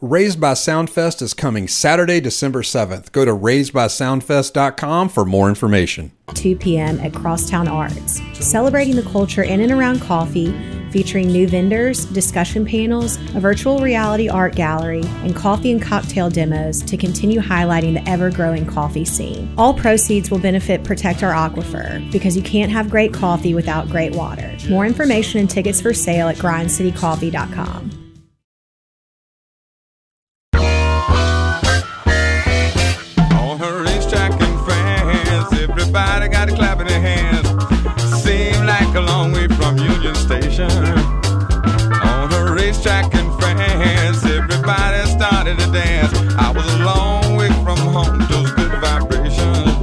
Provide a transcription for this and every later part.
Raised by Soundfest is coming Saturday, December 7th. Go to raisedbysoundfest.com for more information. 2 p.m. at Crosstown Arts, celebrating the culture in and around coffee, featuring new vendors, discussion panels, a virtual reality art gallery, and coffee and cocktail demos to continue highlighting the ever-growing coffee scene. All proceeds will benefit Protect Our Aquifer, because you can't have great coffee without great water. More information and tickets for sale at grindcitycoffee.com. Everybody got a clap in their hands. Seemed like a long way from Union Station. On her racetrack in France, everybody started to dance. I was a long way from home, those good vibrations.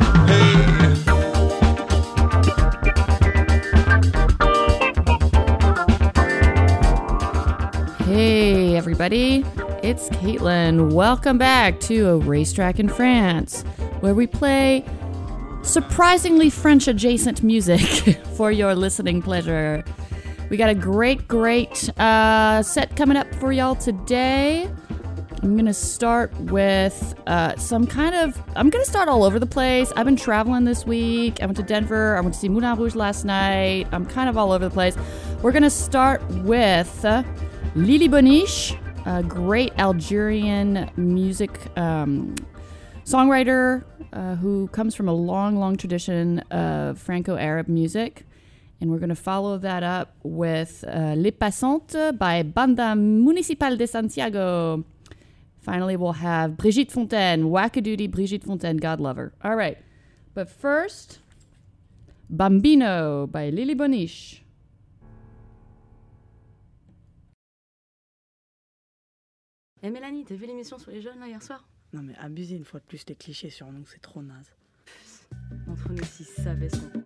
Hey everybody, it's Caitlin. Welcome back to A Racetrack in France, where we play surprisingly French-adjacent music for your listening pleasure. We got a great set coming up for y'all today. I'm going to start with I'm going to start all over the place. I've been traveling this week. I went to Denver. I went to see Moulin Rouge last night. I'm kind of all over the place. We're going to start with Lili Boniche, a great Algerian music songwriter who comes from a long tradition of Franco-Arab music. And we're going to follow that up with Les Passantes by Banda Municipal de Santiago. Finally, we'll have Brigitte Fontaine, Wackadoodie Brigitte Fontaine, God love her. All right. But first, Bambino by Lili Boniche. Eh Mélanie, t'as vu l'émission sur les jeunes là hier soir? Non mais abuser une fois de plus les clichés sur nous, c'est trop naze. Entre nous, s'ils savaient ce qu'on...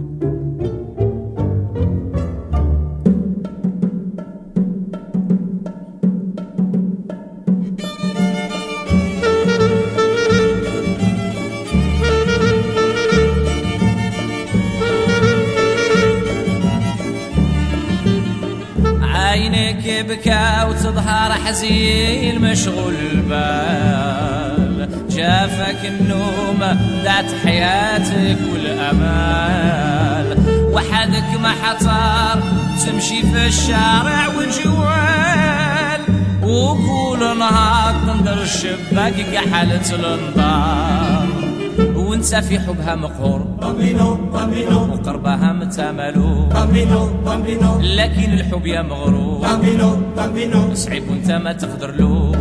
عينك بكى وتظهر حزين مشغول البال جافك النوم ذات حياتك والأمال وحدك ما حطار تمشي في الشارع وجوال وكل نهار تنظر الشباك كحالة الانظار وانت في حبها مقهور وقربها متاملو لكن الحب يا مغرور صعيب وانت ما تقدر له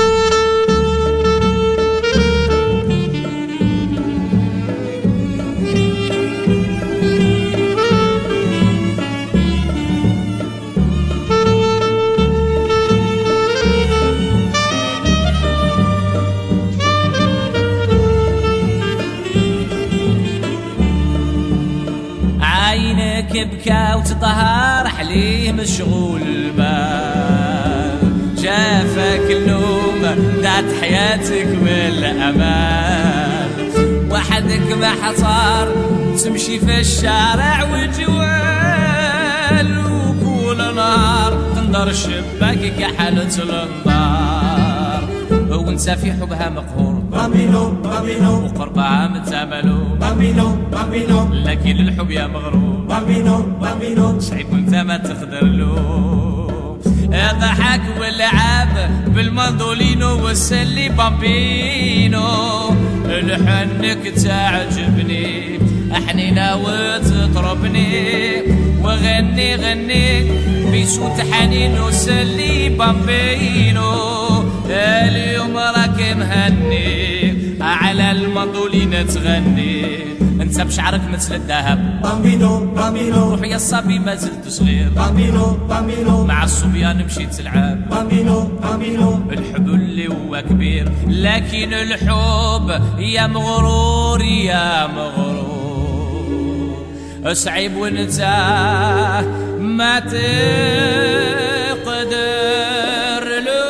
بكى وتظهر حليه مشغول البال جافك النوم ذات حياتك والأمال وحدك ما حصار تمشي في الشارع وجوال وكل نهار تنظر الشباك كحالة الانظار وانت في حبها مقهور وقربها متاملو لكن الحب يا مغرور صعيب وانت ما تقدر له ضحك واللعب بالمندولينو والسلي بامبينو لحنك تعجبني حنينة وتطربني وغني بصوت حنين وسلي بامبينو اليوم راك مهني على المندولينة تغني انت بشعرك مثل الذهب روح يا الصبي ما زلت صغير مع الصبيان مشيت تلعب الحب اللي هو كبير لكن الحب يا مغرور يا مغرور صعيب وانت ما تقدر له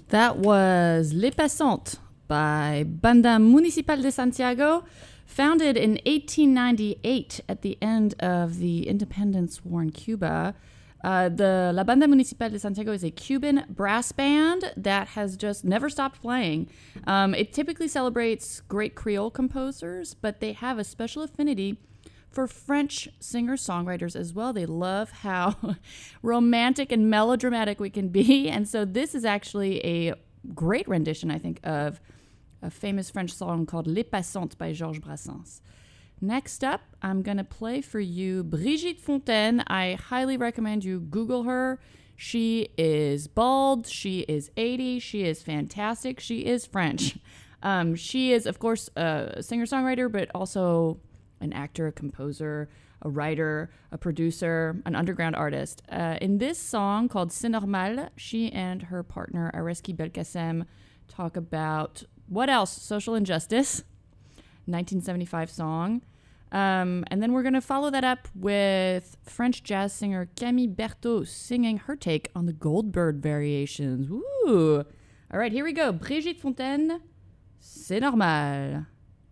That was Les Passantes by Banda Municipal de Santiago, founded in 1898 at the end of the independence war in Cuba. The La Banda Municipal de Santiago is a Cuban brass band that has just never stopped playing. It typically celebrates great Creole composers, but they have a special affinity for French singer-songwriters as well. They love how romantic and melodramatic we can be. And so this is actually a great rendition, I think, of a famous French song called Les Passantes by Georges Brassens. Next up, I'm going to play for you Brigitte Fontaine. I highly recommend you Google her. She is bald. She is 80. She is fantastic. She is French. She is, of course, a singer-songwriter, but also an actor, a composer, a writer, a producer, an underground artist. In this song called C'est Normal, she and her partner Areski Belkacem talk about, what else? Social injustice, 1975 song. And then we're going to follow that up with French jazz singer Camille Berthaud singing her take on the Goldberg variations. Woo! All right, here we go. Brigitte Fontaine, C'est Normal.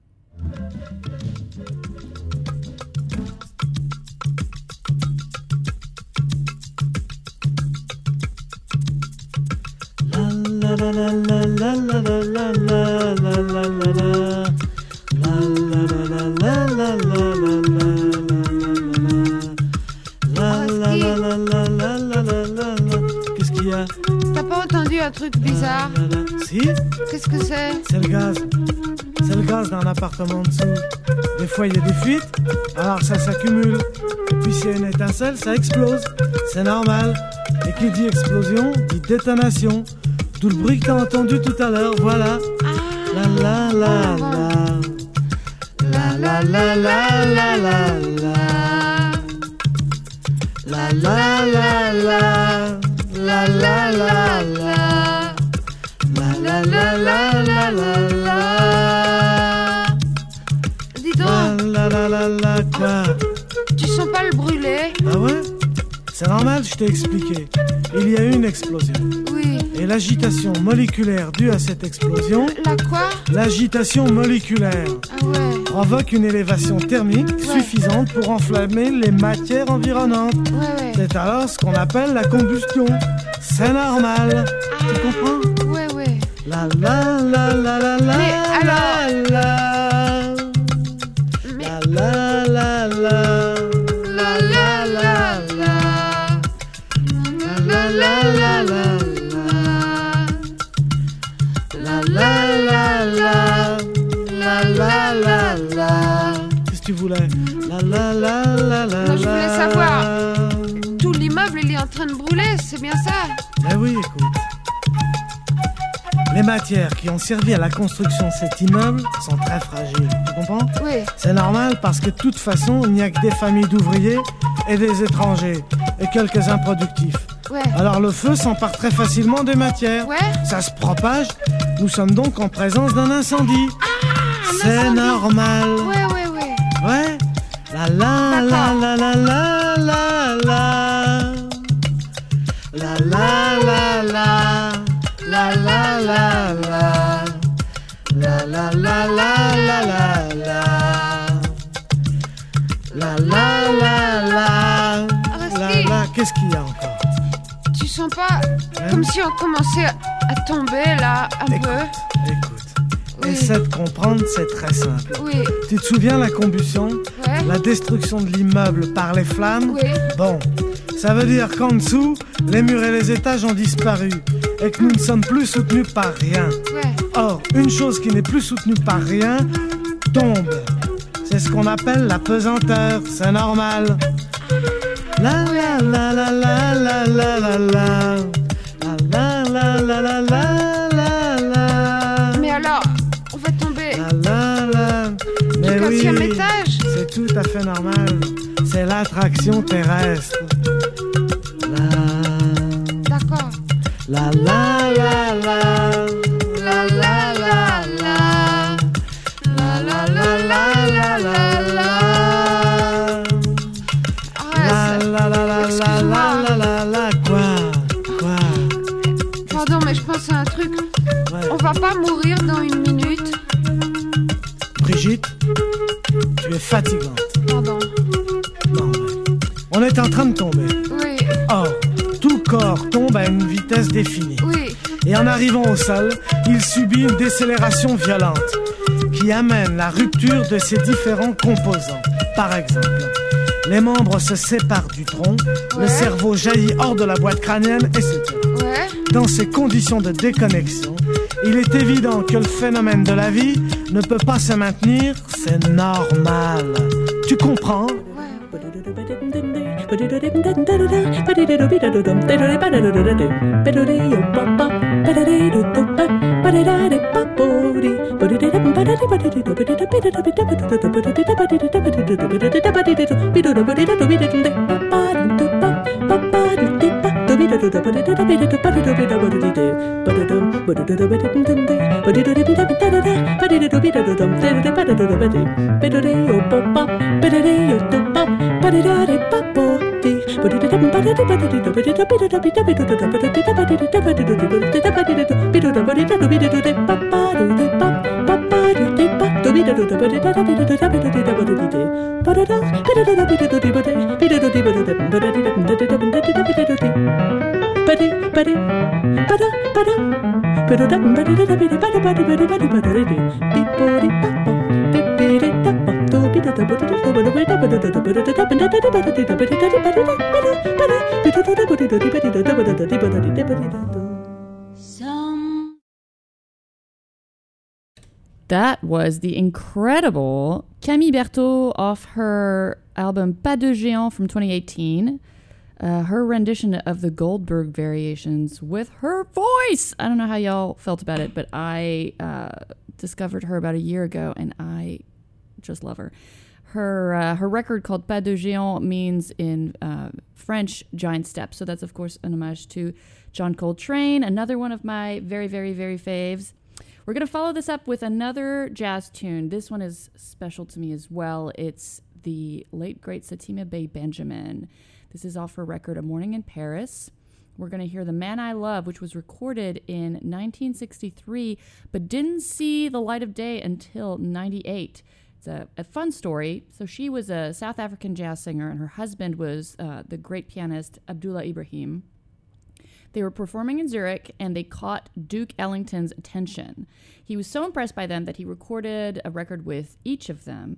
La la la la la la la la la la la la. La la la la la la la la la. Qu'est-ce qu'il y a? T'as pas entendu un truc bizarre? Si? Qu'est-ce que c'est? C'est le gaz. C'est le gaz d'un appartement en dessous. Des fois il y a des fuites, alors ça s'accumule. Et puis s'il y a une étincelle, ça explose. C'est normal. Et qui dit explosion, dit détonation. Tout le bruit que t'as entendu tout à l'heure, voilà. La la la la. La la la la la la la. La la la la. La la la la. La la la la la la la. Dis donc. La la la la quoi? Tu sens pas le brûler? Ah ouais? C'est normal, je t'ai expliqué. Il y a eu une explosion. Oui. Et l'agitation moléculaire due à cette explosion... La quoi? L'agitation moléculaire. Ah ouais. Provoque une élévation thermique suffisante pour enflammer les matières environnantes. Ouais. C'est alors ce qu'on appelle la combustion. C'est normal. Tu comprends? Ouais. La la la la la la. Mais alors... la. Mais... La la la la. La la la la. La la la la. La la la la. La la la la. Qu'est-ce que tu voulais? La la la la la. Non, je voulais savoir. Tout l'immeuble, il est en train de brûler, c'est bien ça? Eh oui, écoute. Les matières qui ont servi à la construction de cet immeuble sont très fragiles. Tu comprends? Oui. C'est normal parce que de toute façon, il n'y a que des familles d'ouvriers et des étrangers et quelques improductifs. Ouais. Alors le feu s'empare très facilement des matières. Ouais. Ça se propage. Nous sommes donc en présence d'un incendie. C'est incendie. Normal. Ouais. Ouais. La la la la la la la la. La la la la. La la la la. La la la la la la la. La la la la. Areski. La. Qu'est-ce qu'il y a encore? Tu sens pas comme si on commençait à tomber là un peu? Écoute. Oui. Essaie de comprendre, c'est très simple. Oui. Tu te souviens la combustion? Ouais. La destruction de l'immeuble par les flammes? Oui. Bon, ça veut dire qu'en dessous, les murs et les étages ont disparu et que nous ne sommes plus soutenus par rien. Ouais. Or, une chose qui n'est plus soutenue par rien tombe. C'est ce qu'on appelle la pesanteur, c'est normal. La la la la la la la la la. La la la la la la la. Mais alors, on va tomber La la. Mais du oui, 4e étage? c'est tout à fait normal. C'est l'attraction terrestre. D'accord. La la la la. La la la la. La la la la la la la. Arrête. La la la la la la la la. Quoi? Pardon, mais je pense c'est un truc. Ouais. On va pas mourir dans une minute. Brigitte, tu es fatigante. Pardon. Non, ouais. On est en train de tomber. Oui, Or, tout corps tombe à une vitesse définie. oui. Et en arrivant au sol, il subit une décélération violente qui amène la rupture de ses différents composants. Par exemple, les membres se séparent du tronc, le cerveau jaillit hors de la boîte crânienne, etc. Ouais. Dans ces conditions de déconnexion, il est évident que le phénomène de la vie ne peut pas se maintenir, c'est normal. Tu comprends ? That was the incredible Camille Berthaud off her album Pas de Géant from 2018. Her rendition of the Goldberg Variations with her voice. I don't know how y'all felt about it, but I discovered her about a year ago, and I just love her. Her record called Pas de Géant means in French giant steps. So that's, of course, an homage to John Coltrane, another one of my very, very, very faves. We're going to follow this up with another jazz tune. This one is special to me as well. It's the late, great Satima Bay Benjamin. This is off her record, A Morning in Paris. We're going to hear The Man I Love, which was recorded in 1963, but didn't see the light of day until 98. It's a fun story. So she was a South African jazz singer, and her husband was the great pianist Abdullah Ibrahim. They were performing in Zurich, and they caught Duke Ellington's attention. He was so impressed by them that he recorded a record with each of them.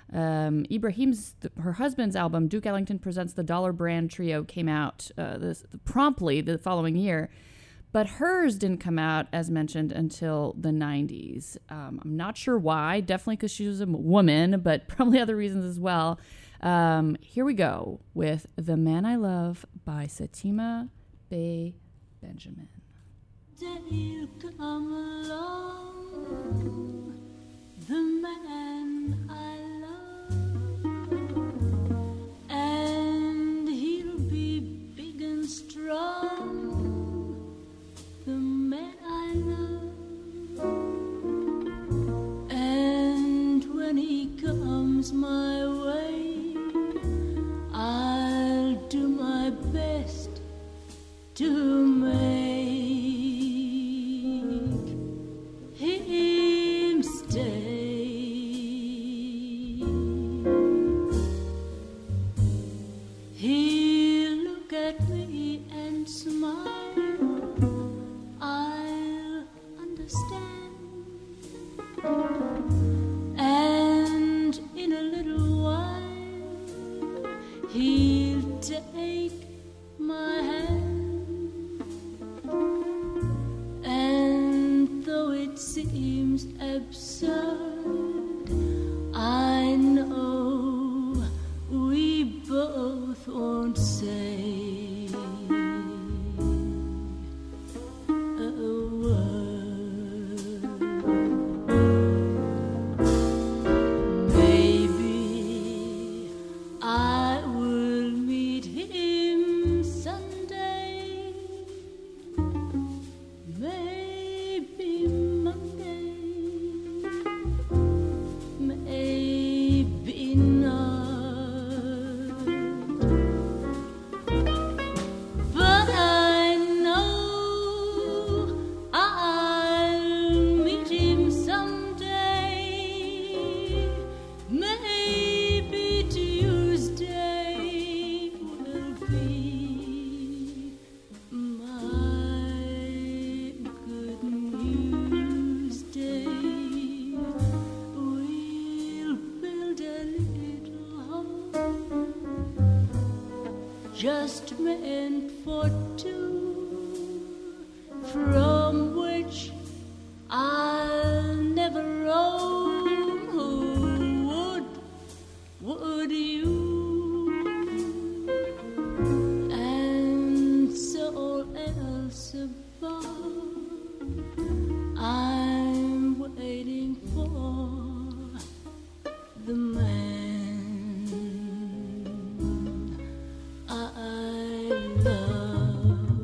Her husband's album, Duke Ellington Presents the Dollar Brand Trio, came out promptly the following year. But hers didn't come out, as mentioned, until the 90s. I'm not sure why. Definitely because she was a woman, but probably other reasons as well. Here we go with The Man I Love by Satima Bay Benjamin. He'll come along, the man I love, and he'll be big and strong, the man I love, and when he comes my way, I'll do my best to make him stay. He'll look at me and smile, I'll just meant for two, from which I'll never roam. Who would you? And so all else above, I'm waiting for the man I love.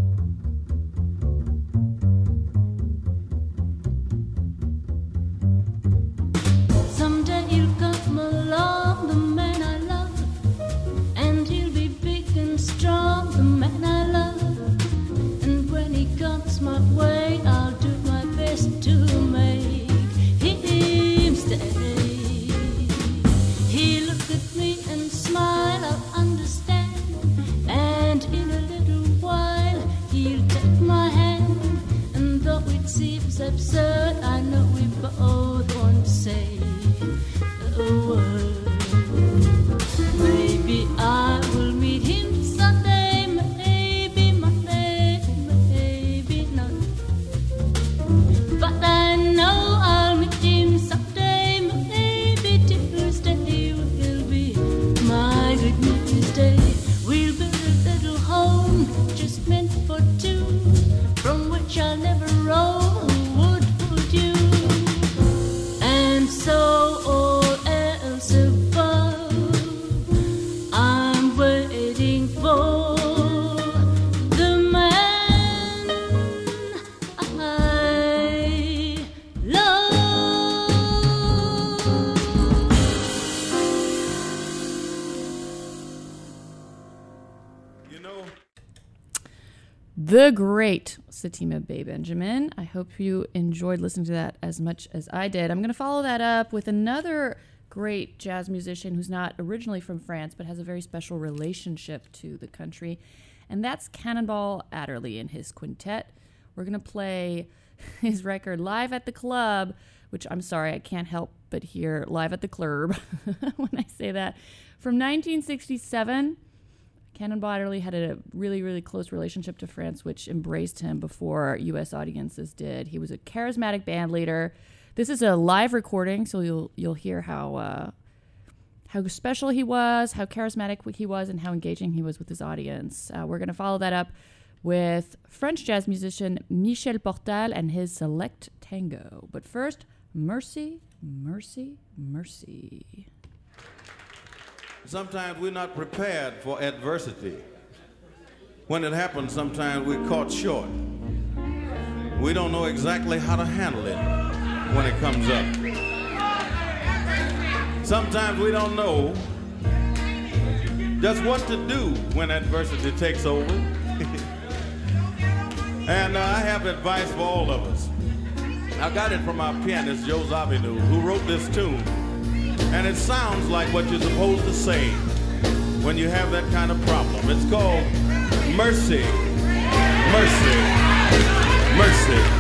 Someday he'll come along, the man I love, and he'll be big and strong, the man I love. And when he comes my way, I'll do my best to make him stay. He'll look at me and smile, I'll understand. And in a little while, he'll take my hand. And though it seems absurd, I know we both want to say a word. Maybe I will meet him Sunday, maybe Monday, maybe not. But I know I'll meet him someday, maybe Tuesday will be my good news day. We'll build a little home just meant for two, from which I'll never roam. Who would you? And so all else above, I'm waiting for the man I love. You know, The great Satima Bay Benjamin. I hope you enjoyed listening to that as much as I did. I'm going to follow that up with another great jazz musician who's not originally from France but has a very special relationship to the country, and that's Cannonball Adderley and his quintet. We're going to play his record Live at the Club, which I'm sorry, I can't help but hear Live at the Club when I say that, from 1967. Cannonball Adderley had a really, really close relationship to France, which embraced him before U.S. audiences did. He was a charismatic band leader. This is a live recording, so you'll hear how special he was, how charismatic he was, and how engaging he was with his audience. We're going to follow that up with French jazz musician Michel Portal and his Select Tango. But first, Mercy, Mercy, Mercy. sometimes we're not prepared for adversity. When it happens, sometimes we're caught short. We don't know exactly how to handle it when it comes up. Sometimes we don't know just what to do when adversity takes over. And I have advice for all of us. I got it from our pianist, Joe Zawinul, who wrote this tune. And it sounds like what you're supposed to say when you have that kind of problem. It's called Mercy, Mercy, Mercy.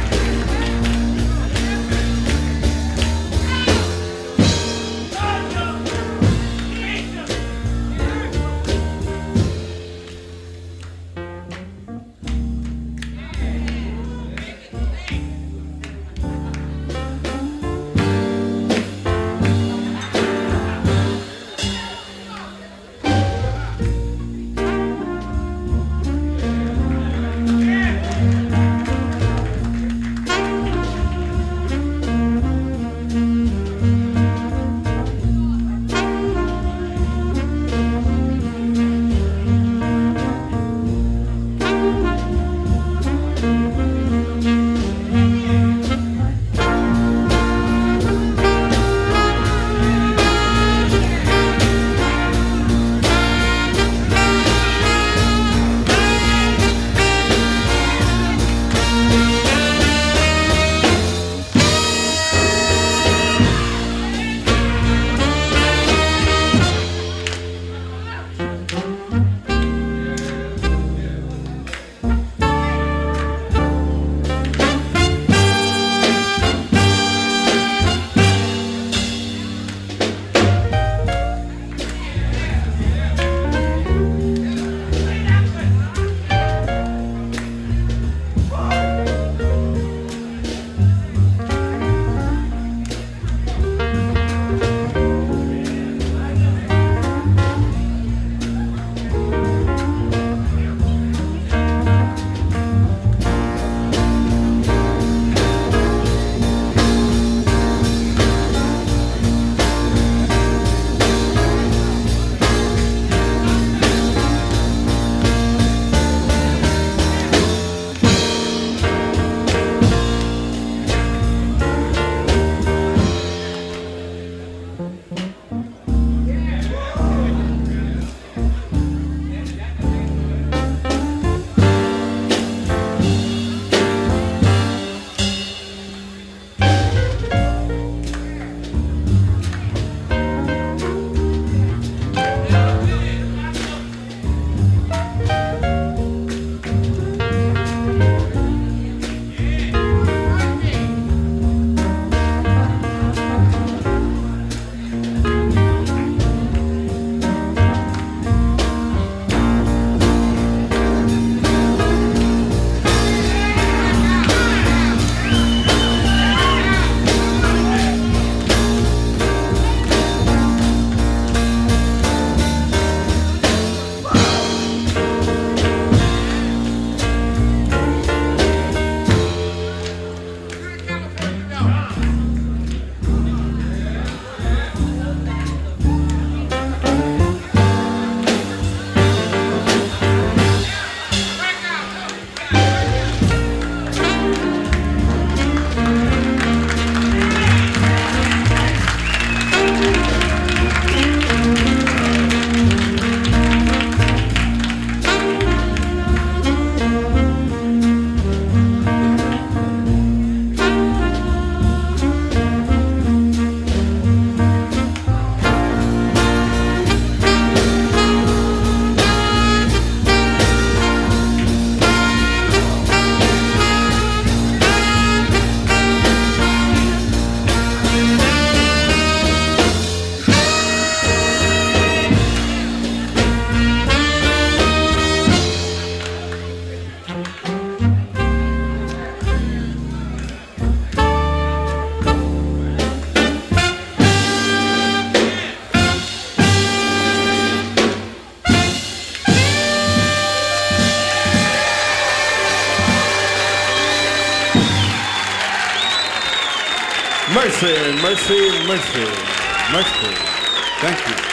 Mercy, mercy, mercy, mercy. Thank you.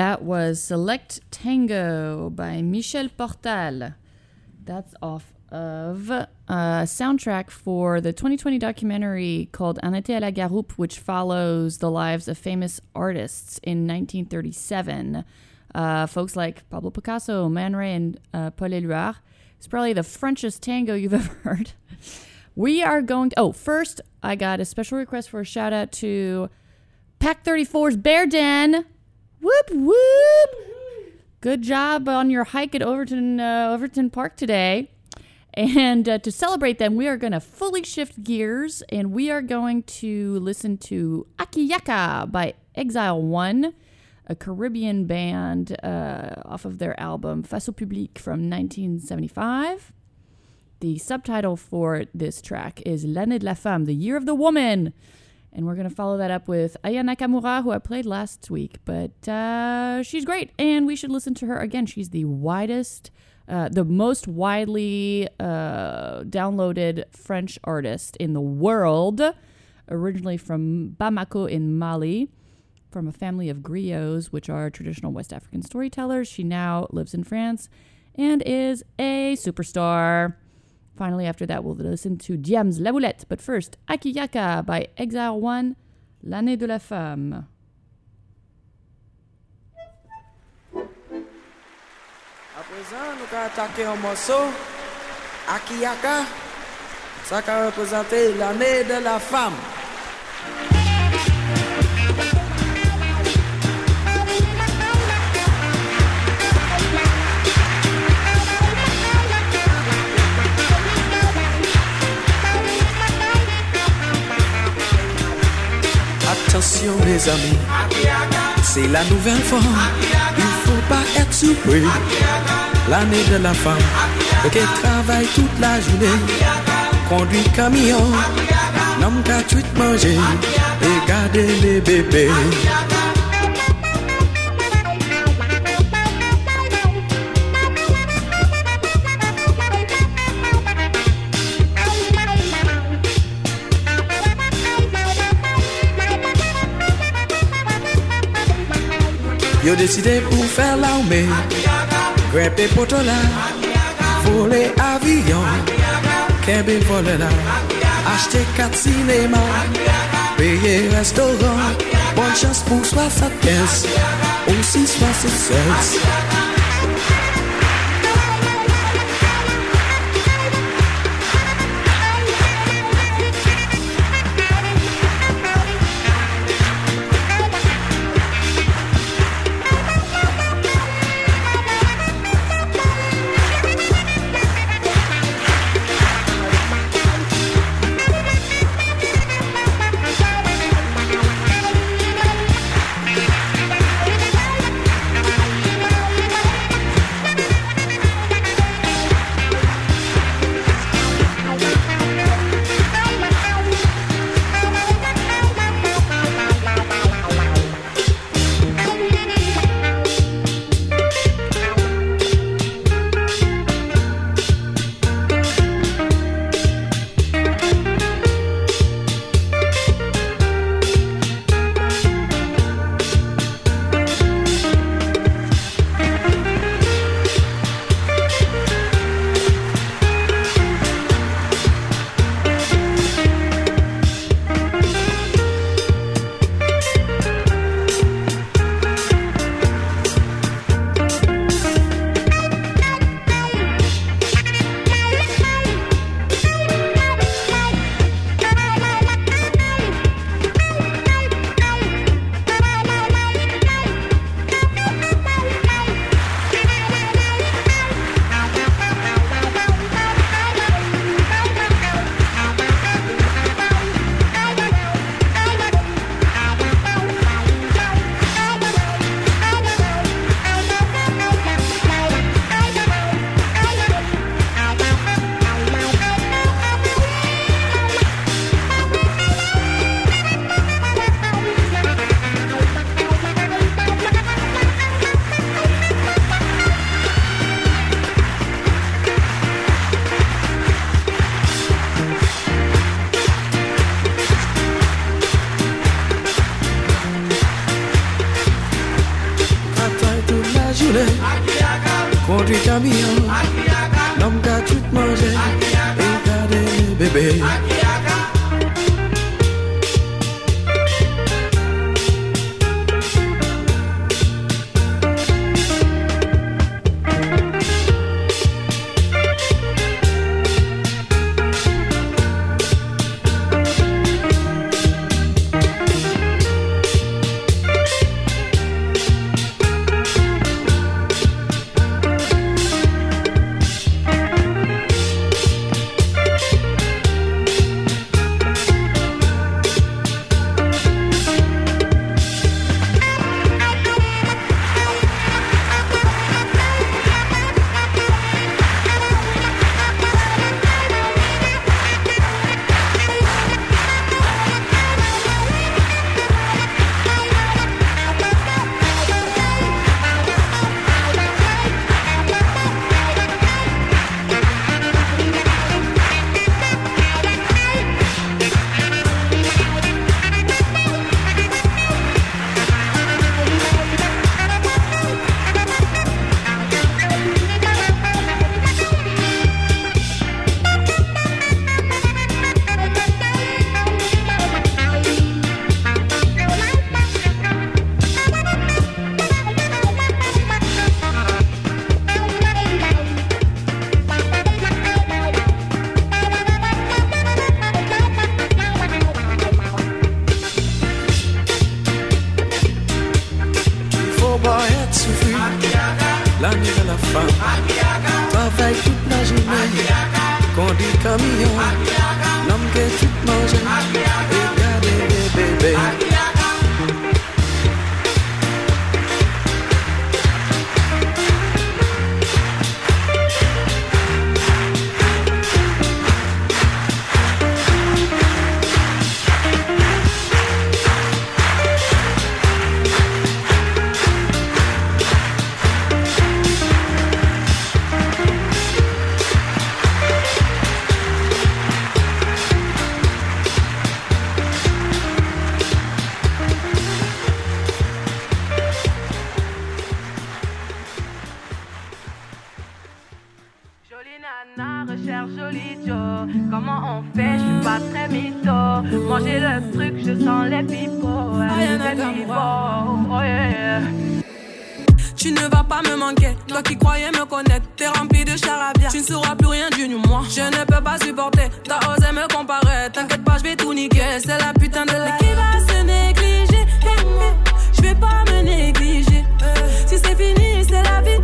That was Select Tango by Michel Portal. That's off of a soundtrack for the 2020 documentary called Un été à la Garoupe, which follows the lives of famous artists in 1937. Folks like Pablo Picasso, Man Ray, and Paul Éluard. It's probably the Frenchest tango you've ever heard. We are going to... Oh, first, I got a special request for a shout-out to Pack 34's Bear Den. Whoop, whoop. Good job on your hike at Overton Park today. And to celebrate them, we are going to fully shift gears, and we are going to listen to Akiyaka by Exile One, a Caribbean band off of their album Face au Public from 1975. The subtitle for this track is L'année de la femme, the year of the woman. And we're going to follow that up with Aya Nakamura, who I played last week. But she's great, and we should listen to her again. She's the most widely downloaded French artist in the world, originally from Bamako in Mali, from a family of griots, which are traditional West African storytellers. She now lives in France and is a superstar. Finally, after that, we'll listen to Diams La Boulette. But first, Akiyaka by Exile One, L'année de la femme. À présent, nous allons attaquer un morceau, Akiyaka, ça va représenter l'année de la femme. Attention les amis, c'est la nouvelle forme, il faut pas être surpris. L'année de la femme, qui travaille toute la journée, conduit camion, n'homme qu'à tout manger et garder les bébés. Yo décidé pour faire l'armée, grimper potola, voler avion, kembe voler là, acheter 4 cinémas, payer restaurant, bonne chance pour 75, aussi 76. travaille toute la journée. Conduit camion, l'homme qui a tout mangé et garder les bébés. Tu ne vas pas me manquer, toi qui croyais me connaître. T'es rempli de charabia, tu ne sauras plus rien du moi. Je ne peux pas supporter, t'as osé me comparer. T'inquiète pas, je vais tout niquer, c'est la putain de la. Mais qui va se négliger? Je vais pas me négliger. Si c'est fini, c'est la vie,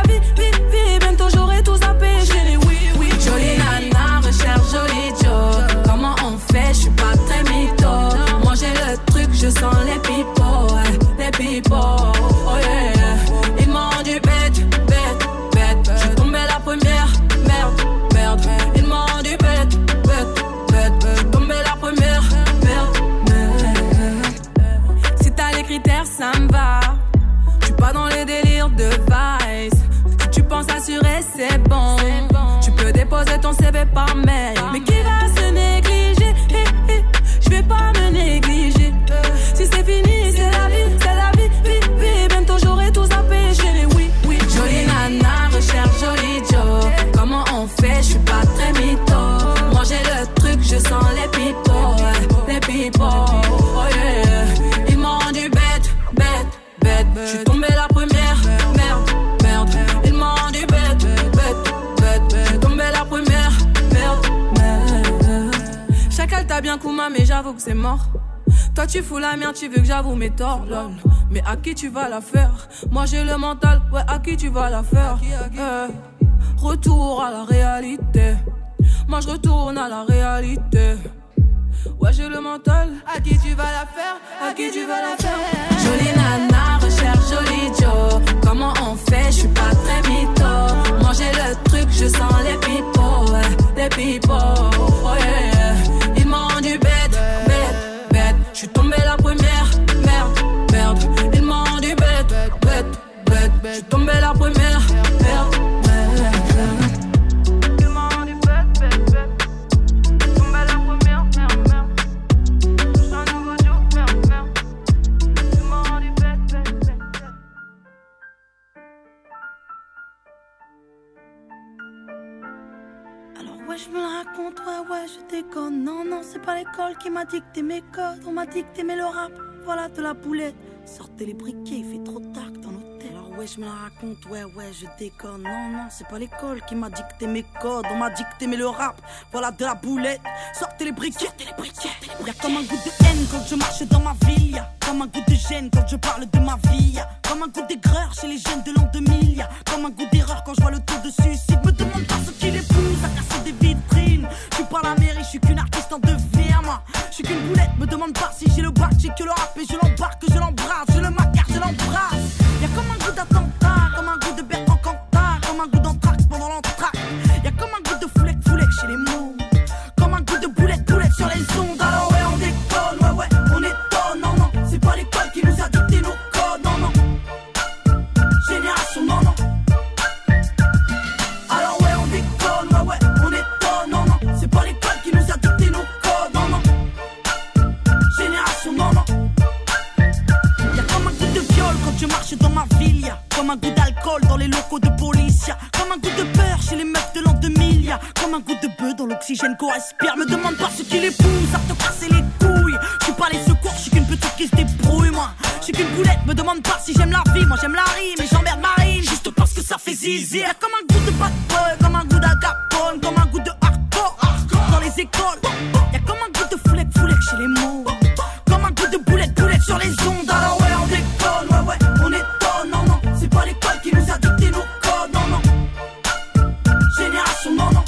vie. Bientôt j'aurai tout zappé. J'ai dit oui. Jolie nana, recherche joli Joe. Comment on fait? Je suis pas très mytho. Moi j'ai le truc, je sens les pipeaux. Les pipeaux, oh yeah. Ils m'ont dit bête. Je suis tombée la première, merde. Ils m'ont dit bête. Je suis tombée la première, merde. Si t'as les critères, ça me va. Je suis pas dans les délires de vice. Si tu penses assurer, c'est bon. Tu peux déposer ton CV par mail. Mais qui va se négliger? Je vais pas me négliger. Si c'est fini, c'est la vie, vie. Bientôt j'aurai tout zappé. J'ai dit oui. Jolie nana, recherche joli Joe. Comment on fait? Je suis pas très mytho. Moi j'ai le truc, je sens les pipeaux. Oh yeah. Ils m'ont dit bête. Je suis tombée la première, merde. Ils m'ont dit bête. Je suis tombée la première, merde. Chacal t'a bien Kouma, mais j'avoue que c'est mort. Toi tu fous la merde, tu veux que j'avoue mes torts, lol. Mais à qui tu vas la faire? Moi j'ai le mental, ouais, à qui tu vas la faire? Retour à la réalité. Moi je retourne à la réalité. Ouais j'ai le mental. À qui tu vas la faire? À qui tu vas la faire? Jolie nana, recherche joli Joe. Comment on fait? Je suis pas très mytho. Moi j'ai le truc, je sens les pipeaux. Oh yeah. Ils m'ont dit bête. Je suis tombée la première, merde. Ils m'ont dit bête. Je suis tombée la première, merde. Ils m'ont dit bête. Je suis tombée la première, merde. Je suis un nouveau jour, merde. Ils m'ont dit bête. Ouais, je me la raconte, ouais, je déconne. Non, c'est pas l'école qui m'a dicté mes codes. On m'a dicté, mais le rap, voilà de la boulette. Sortez les briquets, il fait trop tard dans l'hôtel. Alors ouais, je me la raconte, ouais, je déconne. Non, c'est pas l'école qui m'a dicté mes codes. On m'a dicté, mais le rap, voilà de la boulette. Sortez les briquets, Y'a comme un goût de haine quand je marche dans ma ville. Y'a comme un goût de gêne quand je parle de ma vie. Y'a comme un goût d'aigreur chez les jeunes de l'an 2000. Y'a comme un goût d'erreur quand je vois le taux de suicide. Me demande pas ce qui les pousse à casser des vitrines. Je suis pas la mairie, je suis qu'une artiste en devenir, moi. Je suis qu'une boulette, me demande pas si j'ai le bac, j'ai que le rap et je l'embarque, je l'embrasse, je le macarre, je l'embrasse. Y'a comme un goût d'attentat, comme un goût de Bertrand Cantat, comme un goût d'entraque pendant l'entraque. Y'a comme un goût de foulec chez les mots, comme un goût de boulette sur les ondes. Alors ouais, on déconne, ouais, on étonne, non, c'est pas l'école qui nous a dicté nos codes, non. Génération, non. Alors ouais, on déconne, ouais, on étonne, non, c'est pas l'école qui nous a dicté nos codes, non. Génération, non. Y'a comme un goût de viol quand je marche dans ma ville, y'a comme un goût d'alcool dans les locaux de police, y'a comme un goût de peur chez les meufs de l'an 2000, y'a comme un goût de bœuf dans l'oxygène qu'on respire. Me demande pas ce qui les pousse à te casser les couilles. Je suis pas les secours, je suis qu'une petite qui se débrouille, moi. Je suis qu'une boulette, me demande pas si j'aime la vie. Moi j'aime la rime et j'emmerde Marine juste parce que ça fait zizi. Y'a comme un goût de bad boy, comme un goût d'Al Capone, comme un goût de hardcore dans les écoles. Y'a comme un goût de foulec chez les mots, comme un goût de boulette sur les ondes. Alors ouais, on déconne, ouais, on étonne, non, c'est pas l'école qui nous a dicté nos codes, non. Génération, non.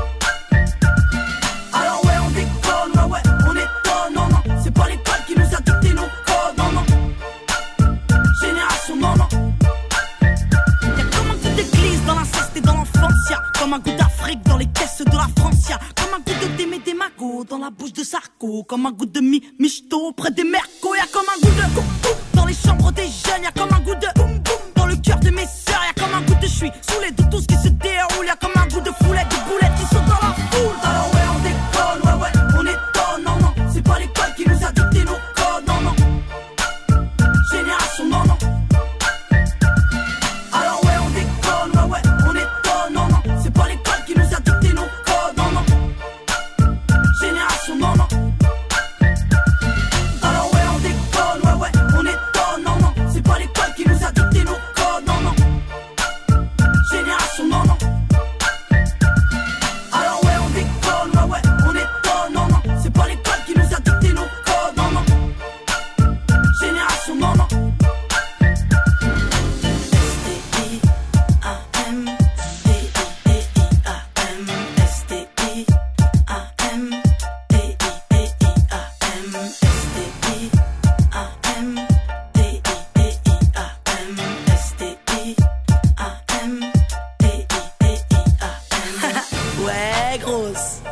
Alors ouais, on déconne, ouais, on étonne, non, c'est pas l'école qui nous a dicté nos codes, non. Génération, non. Y'a comme un goût d'église dans l'inceste et dans l'enfance, y'a comme un goût d'Afrique dans les caisses de la France, y'a comme un goût de Démé des Magots dans la bouche de Sarko, comme un goût de Michto près des Mercos, y'a comme un goût de coucou dans les chambres des jeunes, y'a comme un goût de boum boum dans le cœur de mes sœurs, y'a comme un goût de je suis saoulé de tout ce qui se déroule, y'a comme un goût de foulette, de boulettes qui sont dans la foule. Alors ouais, on déconne, ouais, on étonne, non, c'est pas l'école qui nous a dicté nos codes, non. Génération, non. Alors ouais, on déconne, ouais, on étonne, non, c'est pas l'école qui nous a dicté nos codes, non. Génération, non. Alors ouais, on déconne, ouais, on étonne, non, c'est pas l'école qui nous a dicté nos codes, non. Génération, non. Alors ouais, on déconne, ouais, on étonne, non, c'est pas l'école qui nous a dicté nos codes, non. Génération, non. Ouais, grosse.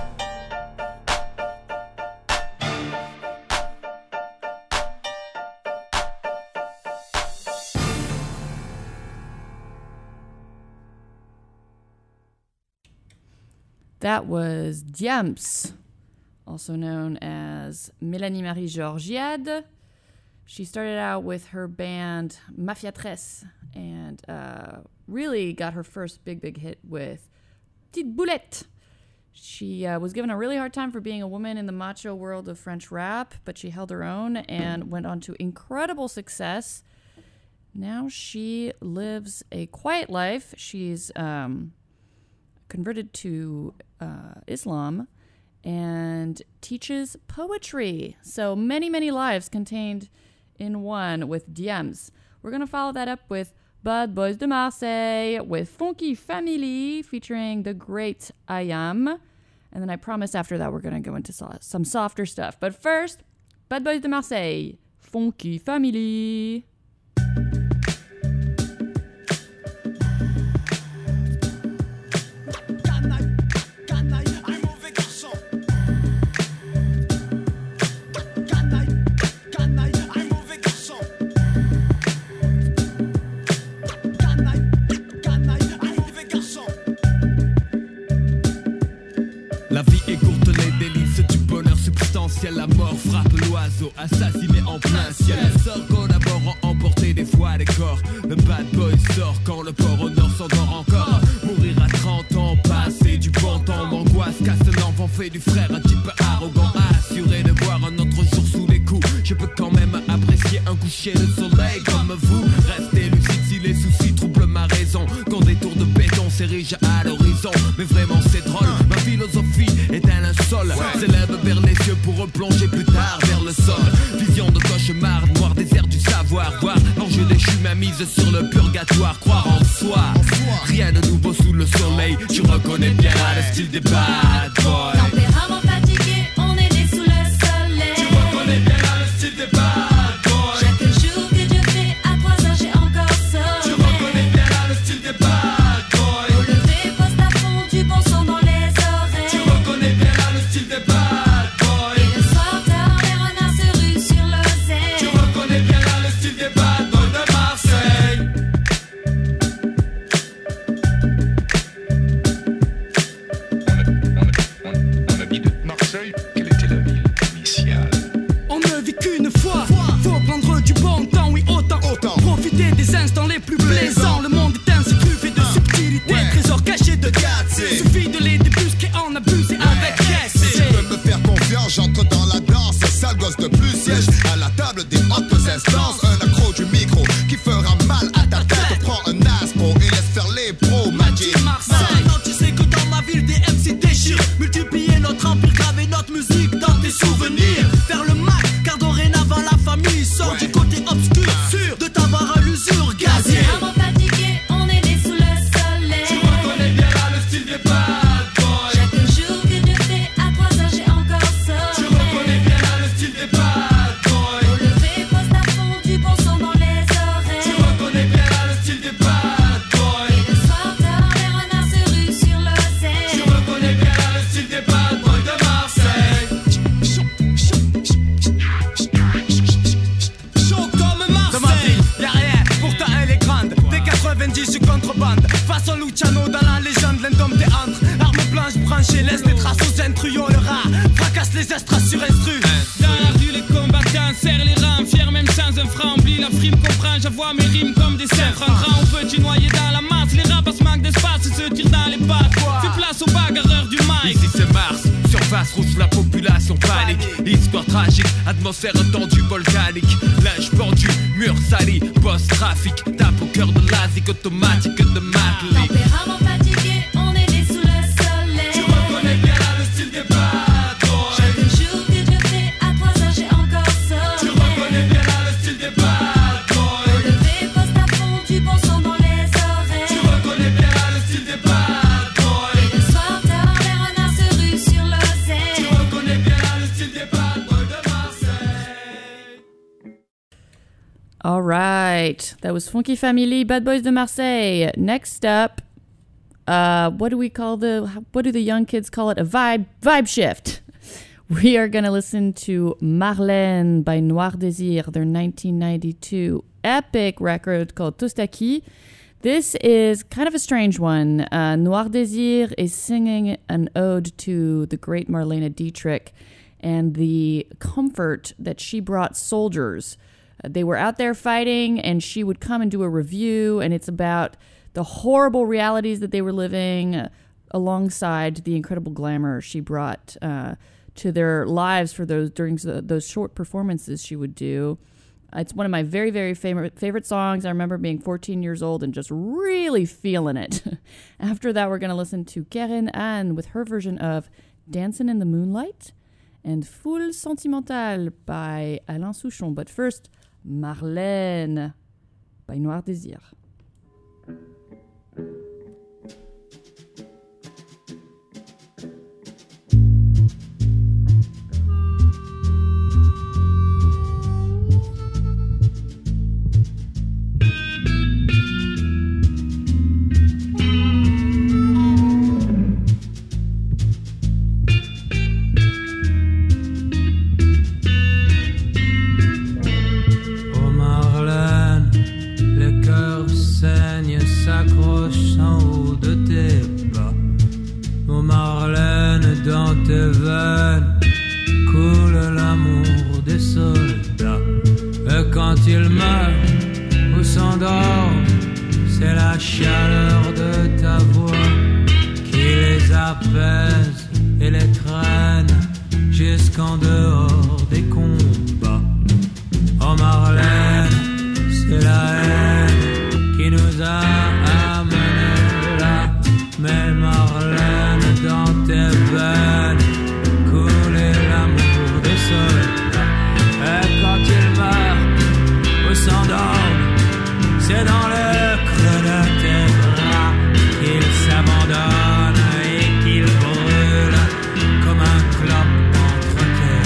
That was Diams, also known as Mélanie Marie Georgiade. She started out with her band Mafiatresse and really got her first big hit with Petite Boulette. She was given a really hard time for being a woman in the macho world of French rap, but she held her own and went on to incredible success. Now she lives a quiet life. She's converted to Islam and teaches poetry. So many lives contained in one with Diams. We're going to follow that up with Bad Boys de Marseille with Funky Family featuring the great Ayam. And then I promise after that we're going to go into some softer stuff. But first, Bad Boys de Marseille, Funky Family. La vie est courte, les délices du bonheur substantiel. La mort frappe l'oiseau, assassiné en plein ciel. Les sorts collaborent à emporter des fois des corps. Le bad boy sort quand le port au nord s'endort encore. Mourir à 30 ans, passer du bon temps, manque fait du frère un type arrogant, assuré de voir un autre jour sous les coups. Je peux quand même apprécier un coucher de soleil comme vous. Restez lucide si les soucis troublent ma raison. Quand des tours de béton s'érigent à l'horizon. Mais vraiment c'est drôle, ma philosophie est un linceul. S'élève vers les cieux pour replonger plus tard vers le sol. Vision de cauchemar, noir désert du savoir. Voir l'enjeu déchu, ma mise sur le purgatoire. Croire en soi, rien de nouveau sous le soleil. Tu reconnais bien le style des bad boys. Tempérament fatigué, on est né sous le soleil. Tu reconnais bien le style des bad boys. Chaque jour que Dieu fait, à 3 heures j'ai encore sommeil. Tu reconnais bien le style des bad boys. Au lever, poste à fond, du bon son dans les oreilles. Tu reconnais bien le style des bad boys. Et le soir tard, les renards se ruent sur l'oseille. Tu reconnais bien le style des bad boys de Marseille. On a dit de Marseille, quelle était la ville initiale? On ne vit qu'une fois, faut prendre du bon temps, oui autant. Profiter des instants les plus plaisants. Le monde est ainsi fait de subtilité, trésor caché de gâteau. Suffit de les débusquer, en abuser avec S. Si tu veux me faire confiance, j'entre dans la danse. Sale gosse de plus siège à la table des hautes instances. Un accro du micro qui fera mal à ta tête. Prends un aspo et laisse faire les pros. Magic Marseille, non, tu sais que dans ma ville des MC déchirent. Multiplier notre empire, graver notre musique dans tes souvenirs. Faire le max, car dorénavant la famille sort du côté obscur. Sûr de t'avoir à l'usure gazier. Tempérament fatigué, on est né sous le soleil. Tu reconnais bien le style des bad boys. Chaque jour que Dieu fait, à 3 heures j'ai encore sommeil. Tu reconnais bien le style des bad boys. Au lever, poste à fond, du bon son dans les oreilles. Tu reconnais bien le style des bad boys. Et le soir tard, les renards se ruent sur l'oseille. Tu reconnais bien le style des bad boys de Marseille. Chaud comme Marseille. Dans ma ville, y'a rien, pourtant elle est grande. Dès 90, je contrebande. Façon Luciano dans la légende, l'indomptéâtre. Arme blanche branchée, laisse des traces aux intrus. Yo, le rat fracasse les estras sur instru. Dans la rue, les combattants serrent les rangs. Fiers même sans un franc. Oublie la frime, comprends. J'avoue mes rimes comme des cerfs. En grand ou petit noyé dans la masse. Les rapaces manquent d'espace et se tirent dans les pattes. Fais place aux bagarreurs du mic. Ici c'est Mars, surface rouge, la population panique. Histoire tragique, atmosphère tendue, volcanique. Linge pendu, mur sali, post-trafic. Tape au cœur de l'asique automatique de Matlick. Tempérament fatigué, on est né sous le soleil. Tu reconnais bien le style des bad boys. Chaque jour que Dieu fait, à 3 heures j'ai encore sommeil. Tu reconnais bien le style des bad boys. Au lever, poste à fond, du bon son dans les oreilles. Tu reconnais bien le style des bad boys. Et le soir tard, les renards se ruent sur l'oseille. Tu reconnais bien le style des bad boys de Marseille. All right. That was Funky Family, Bad Boys de Marseille. Next up, what do the young kids call it? A vibe shift. We are going to listen to Marlène by Noir Désir, their 1992 epic record called Toustaki. This is kind of a strange one. Noir Désir is singing an ode to the great Marlene Dietrich and the comfort that she brought soldiers. They were out there fighting, and she would come and do a review, and it's about the horrible realities that they were living alongside the incredible glamour she brought to their lives for during those short performances she would do. It's one of my very, very favorite songs. I remember being 14 years old and just really feeling it. After that, we're going to listen to Keren Anne with her version of Dancin' in the Moonlight and Foule Sentimentale by Alain Souchon. But first, Marlène by Noir Désir. S'accroche en haut de tes pas. Oh Marlène, dans tes veines coule l'amour des soldats. Et quand ils meurent ou s'endorment, c'est la chaleur de ta voix qui les apaise et les crée. jusqu'en dehors des combats. Oh Marlène, c'est la haine qui nous a amenés là. Mais Marlène, dans tes veines coulait l'amour des soldats. Et quand il meurt ou s'endorme, c'est dans le creux de tes bras qu'il s'abandonne et qu'il brûle comme un clope entre tes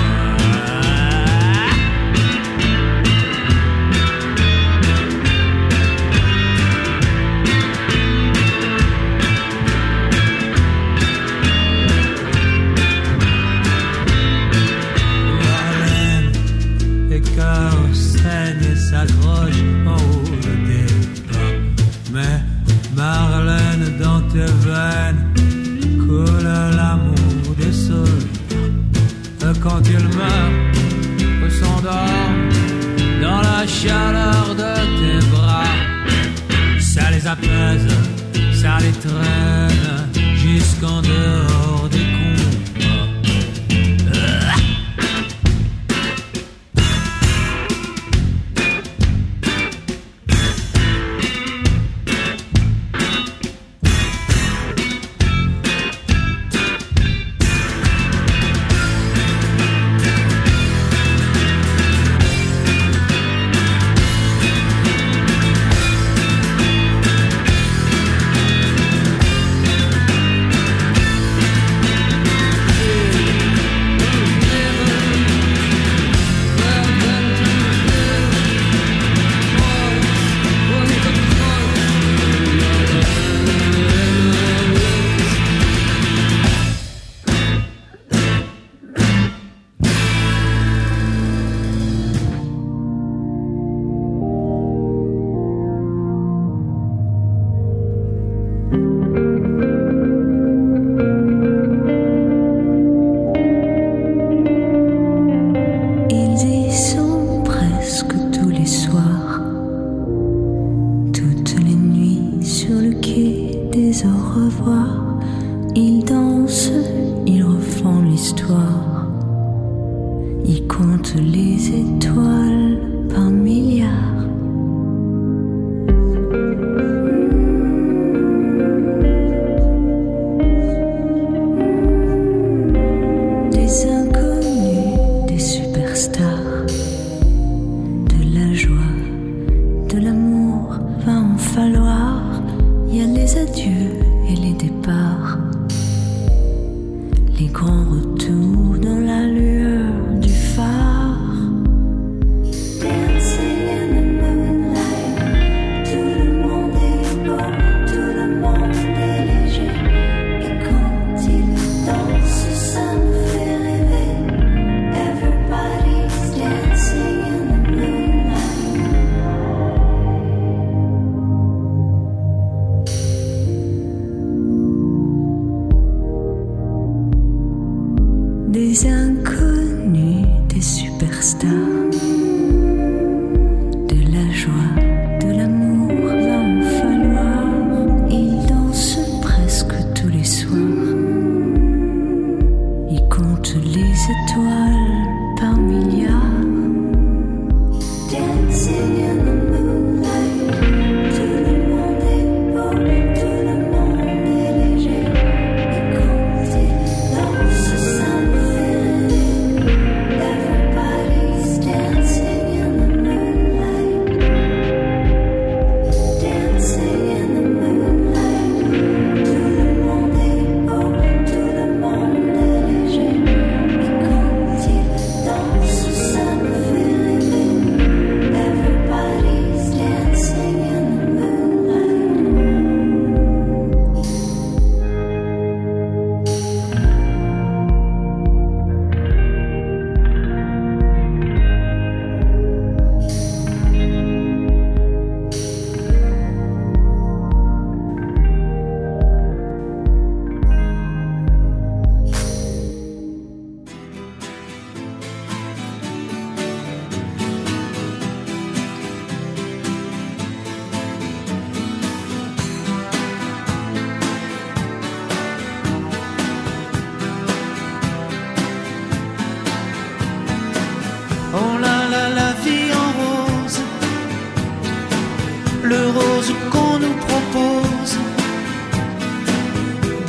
Marlène, les cœurs saignent et s'accrochent en haut de tes bras. Mais Marlène, dans tes veines coule l'amour des soldats. Quand il meurt ou s'endort dans la chaleur de tes bras, ça les apaise, ça les traîne jusqu'en dehors des combats. Des inconnus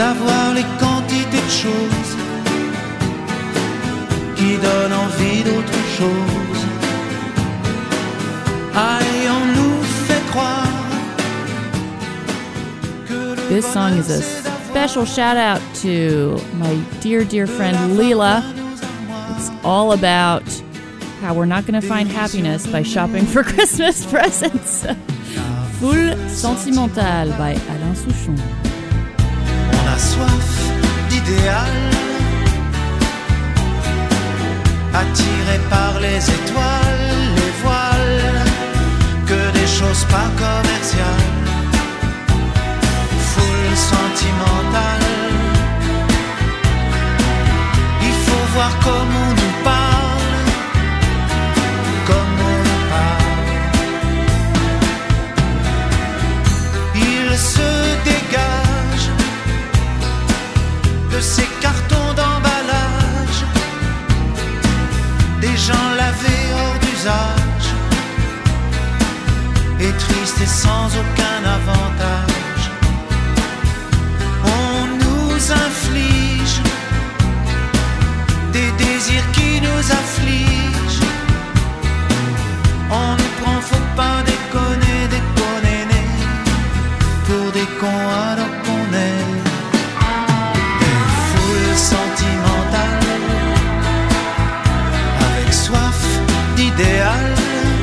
d'avoir les quantités de choses qui donnent envie d'autre chose. Aïe, on nous fait croire. This song is a special shout out to my dear, dear friend Leela. It's all about how we're not going to find happiness by shopping for Christmas presents. Foule sentimentale by Alain Souchon. On a soif d'idéal, attiré par les étoiles, les voiles, que des choses pas commerciales. Foule sentimentale, il faut voir comme on nous parle, comme on nous parle. Il se dégage de ces cartons d'emballage, des gens lavés hors d'usage, et tristes et sans aucun avantage. On nous inflige des désirs qui nous affligent. On nous prend, faut pas déconner, déconner, pour des cons alors qu'on est des foules sentimentales, avec soif d'idéal,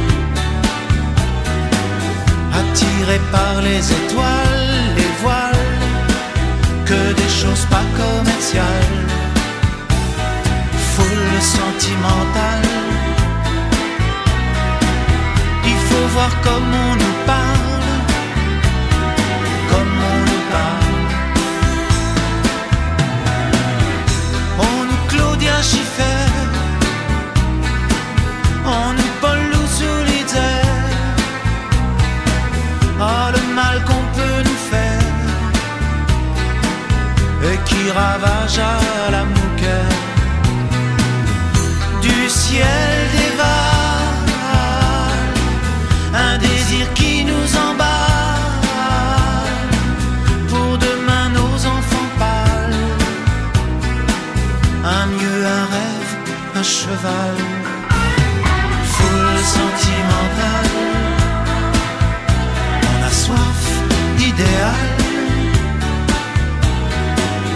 attirés par les étoiles, les voiles, que des choses pas commerciales. Foule sentimentale, il faut voir comme on nous parle, comme on nous parle. On nous Claudia Schiffer, on nous Paul Louis-Solitaire. Ah, le mal qu'on peut nous faire et qui ravage à la mouquette. Du ciel dévale un désir qui nous emballe, pour demain nos enfants pâles, un mieux, un rêve, un cheval. Foule sentimentale,